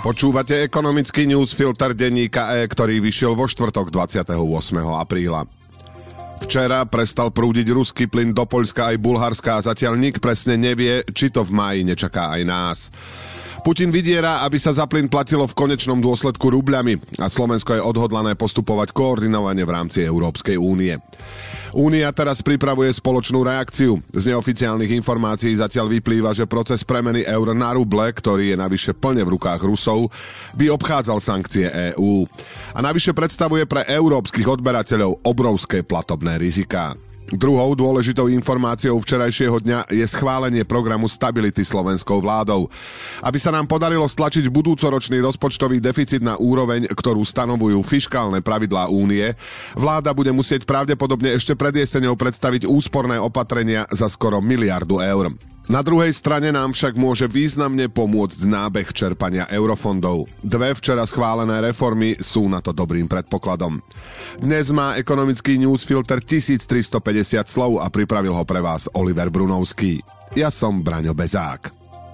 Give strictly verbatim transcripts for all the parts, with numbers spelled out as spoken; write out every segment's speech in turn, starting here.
Počúvate ekonomický newsfilter denníka E, ktorý vyšiel vo štvrtok dvadsiateho ôsmeho apríla. Včera prestal prúdiť ruský plyn do Poľska aj Bulharska a zatiaľ nik presne nevie, či to v máji nečaká aj nás. Putin vydiera, aby sa za plyn platilo v konečnom dôsledku rubľami a Slovensko je odhodlané postupovať koordinovane v rámci Európskej únie. Únia teraz pripravuje spoločnú reakciu. Z neoficiálnych informácií zatiaľ vyplýva, že proces premeny eur na ruble, ktorý je navyše plne v rukách Rusov, by obchádzal sankcie EÚ. A navyše predstavuje pre európskych odberateľov obrovské platobné riziká. Druhou dôležitou informáciou včerajšieho dňa je schválenie programu stability slovenskou vládou. Aby sa nám podarilo stlačiť budúcoročný rozpočtový deficit na úroveň, ktorú stanovujú fiškálne pravidlá únie, vláda bude musieť pravdepodobne ešte pred jeseňou predstaviť úsporné opatrenia za skoro miliardu eur. Na druhej strane nám však môže významne pomôcť nábeh čerpania eurofondov. Dve včera schválené reformy sú na to dobrým predpokladom. Dnes má ekonomický newsfilter tisíctristopäťdesiat slov a pripravil ho pre vás Oliver Brunovský. Ja som Braňo Bezák.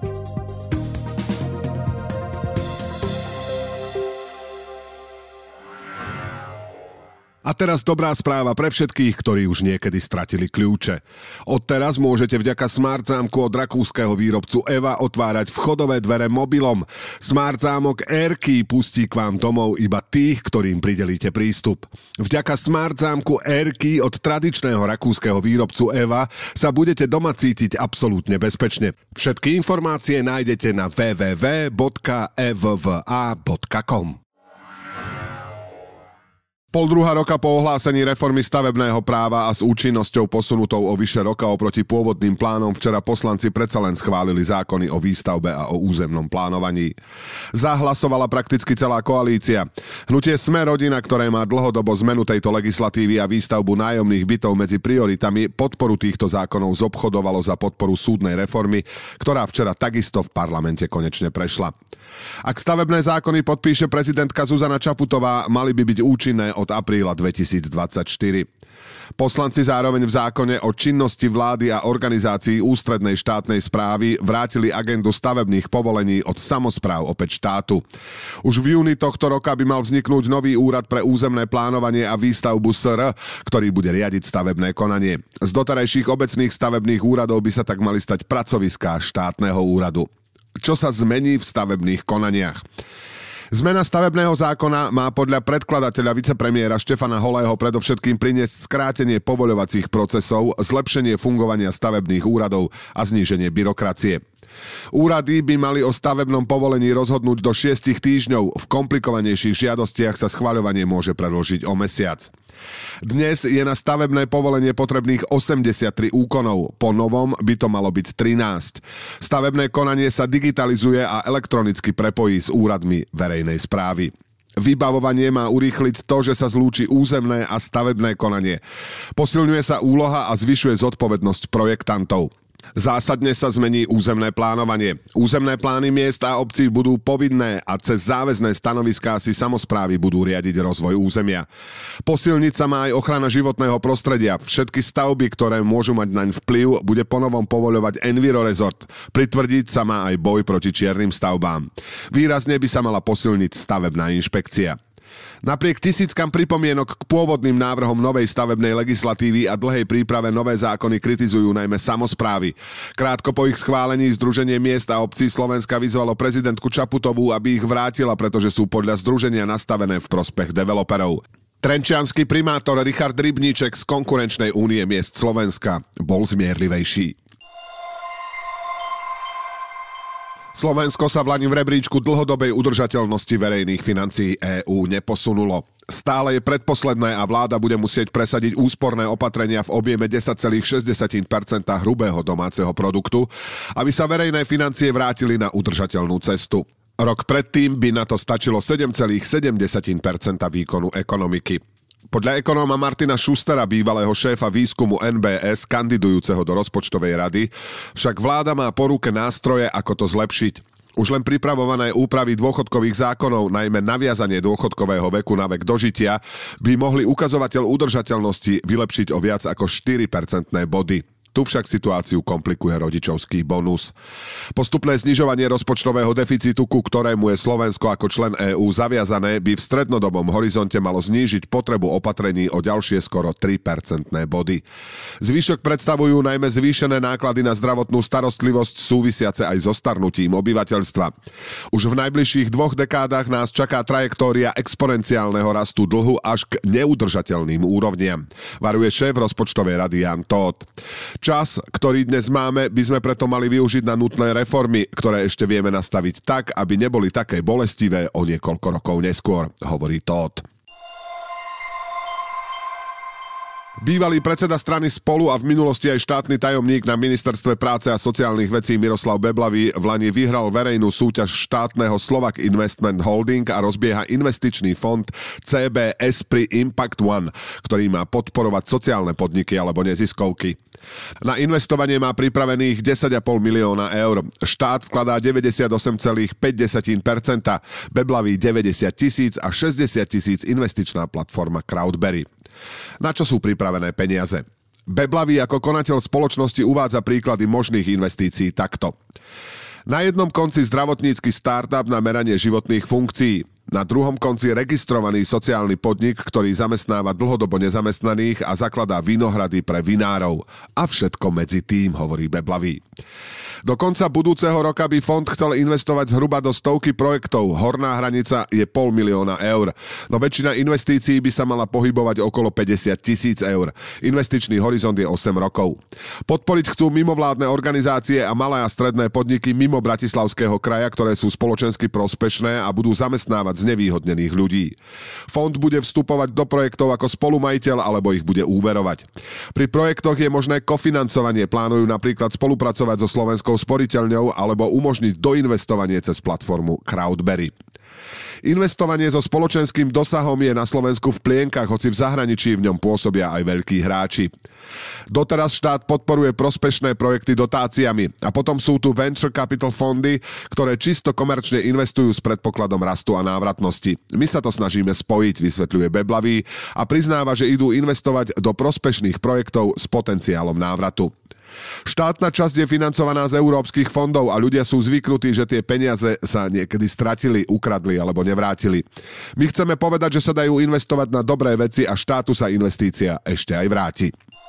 A teraz dobrá správa pre všetkých, ktorí už niekedy stratili kľúče. Odteraz môžete vďaka Smart zámku od rakúskeho výrobcu Eva otvárať vchodové dvere mobilom. Smart zámok AirKey pustí k vám domov iba tých, ktorým pridelíte prístup. Vďaka Smart zámku AirKey od tradičného rakúskeho výrobcu Eva sa budete doma cítiť absolútne bezpečne. Všetky informácie nájdete na w w w bodka e v v a bodka com. Pol druhá roka po ohlásení reformy stavebného práva a s účinnosťou posunutou o vyše roka oproti pôvodným plánom včera poslanci predsa len schválili zákony o výstavbe a o územnom plánovaní. Zahlasovala prakticky celá koalícia. Hnutie Sme rodina, ktoré má dlhodobo zmenu tejto legislatívy a výstavbu nájomných bytov medzi prioritami, podporu týchto zákonov zobchodovalo za podporu súdnej reformy, ktorá včera takisto v parlamente konečne prešla. Ak stavebné zákony podpíše prezidentka Zuzana Čaputová, mali by byť účinné od apríla dvetisícdvadsaťštyri. Poslanci zároveň v zákone o činnosti vlády a organizácií ústrednej štátnej správy vrátili agendu stavebných povolení od samospráv opäť štátu. Už v júni tohto roka by mal vzniknúť nový úrad pre územné plánovanie a výstavbu es er, ktorý bude riadiť stavebné konanie. Z doterajších obecných stavebných úradov by sa tak mali stať pracoviská štátneho úradu. Čo sa zmení v stavebných konaniach? Zmena stavebného zákona má podľa predkladateľa vicepremiéra Štefana Holého predovšetkým priniesť skrátenie povoľovacích procesov, zlepšenie fungovania stavebných úradov a zníženie byrokracie. Úrady by mali o stavebnom povolení rozhodnúť do šiestich týždňov, v komplikovanejších žiadostiach sa schvaľovanie môže predĺžiť o mesiac. Dnes je na stavebné povolenie potrebných osemdesiattri úkonov, po novom by to malo byť trinásť. Stavebné konanie sa digitalizuje a elektronicky prepojí s úradmi verejnej správy. Vybavovanie má urýchliť to, že sa zlúči územné a stavebné konanie. Posilňuje sa úloha a zvyšuje zodpovednosť projektantov. Zásadne sa zmení územné plánovanie. Územné plány miest a obcí budú povinné a cez záväzné stanoviská si samosprávy budú riadiť rozvoj územia. Posilniť sa má aj ochrana životného prostredia. Všetky stavby, ktoré môžu mať naň vplyv, bude ponovom povoľovať Envirorezort. Pritvrdiť sa má aj boj proti čiernym stavbám. Výrazne by sa mala posilniť stavebná inšpekcia. Napriek tisíckam pripomienok k pôvodným návrhom novej stavebnej legislatívy a dlhej príprave nové zákony kritizujú najmä samosprávy. Krátko po ich schválení Združenie miest a obcí Slovenska vyzvalo prezidentku Čaputovú, aby ich vrátila, pretože sú podľa združenia nastavené v prospech developerov. Trenčiansky primátor Richard Rybníček z Konkurenčnej únie miest Slovenska bol zmierlivejší. Slovensko sa v lani v rebríčku dlhodobej udržateľnosti verejných financií EÚ neposunulo. Stále je predposledné a vláda bude musieť presadiť úsporné opatrenia v objeme desať celá šesť percenta hrubého domáceho produktu, aby sa verejné financie vrátili na udržateľnú cestu. Rok predtým by na to stačilo sedem celá sedem percenta výkonu ekonomiky. Podľa ekonóma Martina Schustera, bývalého šéfa výskumu en bé es, kandidujúceho do rozpočtovej rady, však vláda má po ruke nástroje, ako to zlepšiť. Už len pripravované úpravy dôchodkových zákonov, najmä naviazanie dôchodkového veku na vek dožitia, by mohli ukazovateľ udržateľnosti vylepšiť o viac ako štyri percentné body. Tu však situáciu komplikuje rodičovský bonus. Postupné znižovanie rozpočtového deficitu, ku ktorému je Slovensko ako člen EÚ zaviazané, by v strednodobom horizonte malo znížiť potrebu opatrení o ďalšie skoro tri percentné body. Zvyšok predstavujú najmä zvýšené náklady na zdravotnú starostlivosť súvisiace aj so starnutím obyvateľstva. Už v najbližších dvoch dekádach nás čaká trajektória exponenciálneho rastu dlhu až k neudržateľným úrovniam, varuje šéf rozpočtovej rady Jan Tóth. Čas, ktorý dnes máme, by sme preto mali využiť na nutné reformy, ktoré ešte vieme nastaviť tak, aby neboli také bolestivé o niekoľko rokov neskôr, hovorí Tóth. Bývalý predseda strany Spolu a v minulosti aj štátny tajomník na ministerstve práce a sociálnych vecí Miroslav Beblavý v lani vyhral verejnú súťaž štátneho Slovak Investment Holding a rozbieha investičný fond cé bé Esprit Impact One, ktorý má podporovať sociálne podniky alebo neziskovky. Na investovanie má pripravených desať celá päť milióna eur. Štát vkladá deväťdesiatosem celá päť percenta, Beblavý deväťdesiat tisíc a šesťdesiat tisíc investičná platforma Crowdberry. Na čo sú pripravené peniaze? Beblavý ako konateľ spoločnosti uvádza príklady možných investícií takto. Na jednom konci zdravotnícky startup na meranie životných funkcií. Na druhom konci registrovaný sociálny podnik, ktorý zamestnáva dlhodobo nezamestnaných a zakladá vinohrady pre vinárov. A všetko medzi tým, hovorí Beblavý. Do konca budúceho roka by fond chcel investovať zhruba do stovky projektov. Horná hranica je pol milióna eur. No väčšina investícií by sa mala pohybovať okolo päťdesiat tisíc eur. Investičný horizont je osem rokov. Podporiť chcú mimovládne organizácie a malé a stredné podniky mimo Bratislavského kraja, ktoré sú spoločensky prospešné a budú zamestnávať znevýhodnených ľudí. Fond bude vstupovať do projektov ako spolumajiteľ alebo ich bude úverovať. Pri projektoch je možné kofinancovanie. Plánujú napríklad spolupracovať so Slovenskou sporiteľňou alebo umožniť doinvestovanie cez platformu Crowdberry. Investovanie so spoločenským dosahom je na Slovensku v plienkach, hoci v zahraničí v ňom pôsobia aj veľkí hráči. Doteraz štát podporuje prospešné projekty dotáciami a potom sú tu venture capital fondy, ktoré čisto komerčne investujú s predpokladom rastu a návratnosti. My sa to snažíme spojiť, vysvetľuje Beblavý a priznáva, že idú investovať do prospešných projektov s potenciálom návratu. Štátna časť je financovaná z európskych fondov a ľudia sú zvyknutí, že tie peniaze sa niekedy stratili, ukradli alebo nevrátili. My chceme povedať, že sa dajú investovať na dobré veci a štátu sa investícia ešte aj vráti.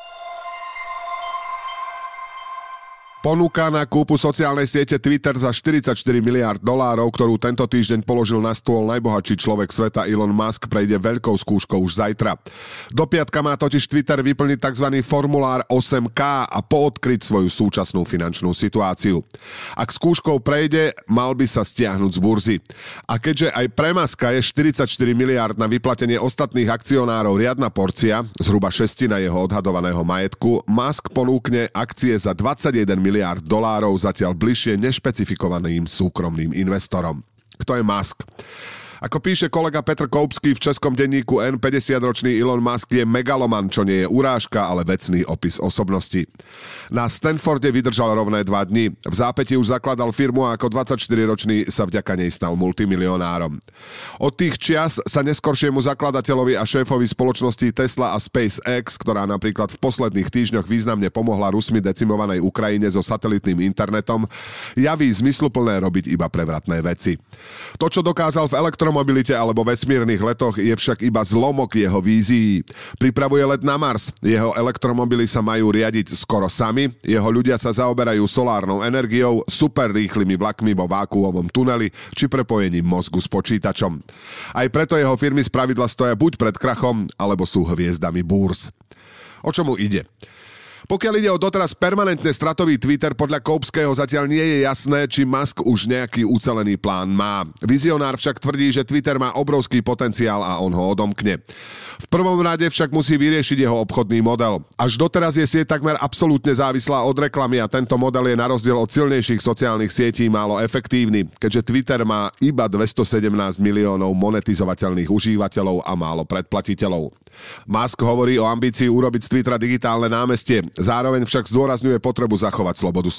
Ponuka na kúpu sociálnej siete Twitter za štyridsaťštyri miliárd dolárov, ktorú tento týždeň položil na stôl najbohatší človek sveta Elon Musk, prejde veľkou skúškou už zajtra. Do piatka má totiž Twitter vyplniť tzv. Formulár osem ká a poodkryť svoju súčasnú finančnú situáciu. Ak skúškou prejde, mal by sa stiahnuť z burzy. A keďže aj pre Muska je štyridsaťštyri miliárd na vyplatenie ostatných akcionárov riadna porcia, zhruba šestina jeho odhadovaného majetku, Musk ponúkne akcie za dvadsaťjeden miliárd dolárov zatiaľ bližšie nešpecifikovaným súkromným investorom. Kto je Musk? Ako píše kolega Petr Koupský v českom denníku N, päťdesiatročný Elon Musk je megaloman, čo nie je urážka, ale vecný opis osobnosti. Na Stanforde vydržal rovné dva dni. V zápäti už zakladal firmu a ako dvadsaťštyriročný sa vďaka nej stal multimilionárom. Od tých čias sa neskoršiemu zakladateľovi a šéfovi spoločnosti Tesla a SpaceX, ktorá napríklad v posledných týždňoch významne pomohla Rusmi decimovanej Ukrajine so satelitným internetom, javí zmysluplné robiť iba prevratné veci. To, čo dokázal v elektrom mobilite alebo vesmírnych letoch, je však iba zlomok jeho vízií. Pripravuje let na Mars, jeho elektromobily sa majú riadiť skoro sami, jeho ľudia sa zaoberajú solárnou energiou, super rýchlymi vlakmi vo vákuovom tuneli či prepojením mozgu s počítačom. Aj preto jeho firmy spravidla stoja buď pred krachom, alebo sú hviezdami búrs. O čomu ide? Pokiaľ ide o doteraz permanentne stratový Twitter, podľa Koupského zatiaľ nie je jasné, či Musk už nejaký ucelený plán má. Vizionár však tvrdí, že Twitter má obrovský potenciál a on ho odomkne. V prvom rade však musí vyriešiť jeho obchodný model. Až doteraz je sieť takmer absolútne závislá od reklamy a tento model je na rozdiel od silnejších sociálnych sietí málo efektívny, keďže Twitter má iba dvestosedemnásť miliónov monetizovateľných užívateľov a málo predplatiteľov. Musk hovorí o ambícii urobiť z Twittera digitálne námestie, zároveň však zdôrazňuje potrebu zachovať slobodu slova.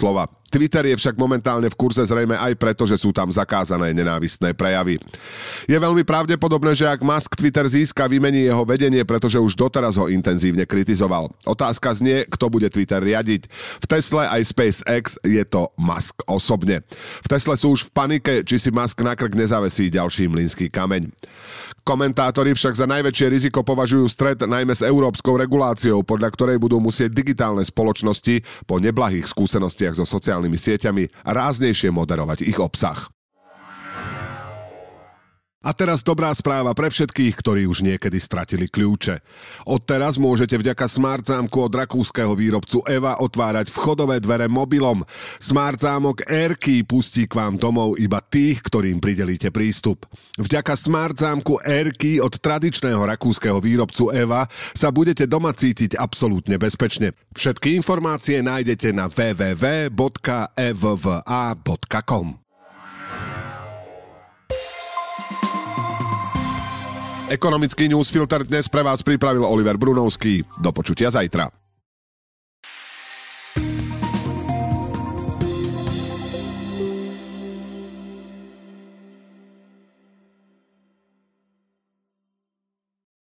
Twitter je však momentálne v kurze zrejme aj preto, že sú tam zakázané nenávistné prejavy. Je veľmi pravdepodobné, že ak Musk Twitter získa, vymení jeho vedenie, pretože už doteraz ho intenzívne kritizoval. Otázka znie, kto bude Twitter riadiť. V Tesle aj SpaceX je to Musk osobne. V Tesle sú už v panike, či si Musk na krk nezavesí ďalší mlynský kameň. Komentátori však za najväčšie riziko považujú stret najmä s európskou reguláciou, podľa ktorej budú musieť digitálne spoločnosti po neblahých skúsenostiach so sociálnymi sieťami ráznejšie moderovať ich obsah. A teraz dobrá správa pre všetkých, ktorí už niekedy stratili kľúče. Odteraz môžete vďaka Smart zámku od rakúskeho výrobcu Eva otvárať vchodové dvere mobilom. Smart zámok AirKey pustí k vám domov iba tých, ktorým pridelíte prístup. Vďaka Smart zámku AirKey od tradičného rakúskeho výrobcu Eva sa budete doma cítiť absolútne bezpečne. Všetky informácie nájdete na w w w bodka e v v a bodka com. Ekonomický newsfilter dnes pre vás pripravil Oliver Brunovský. Do počutia zajtra.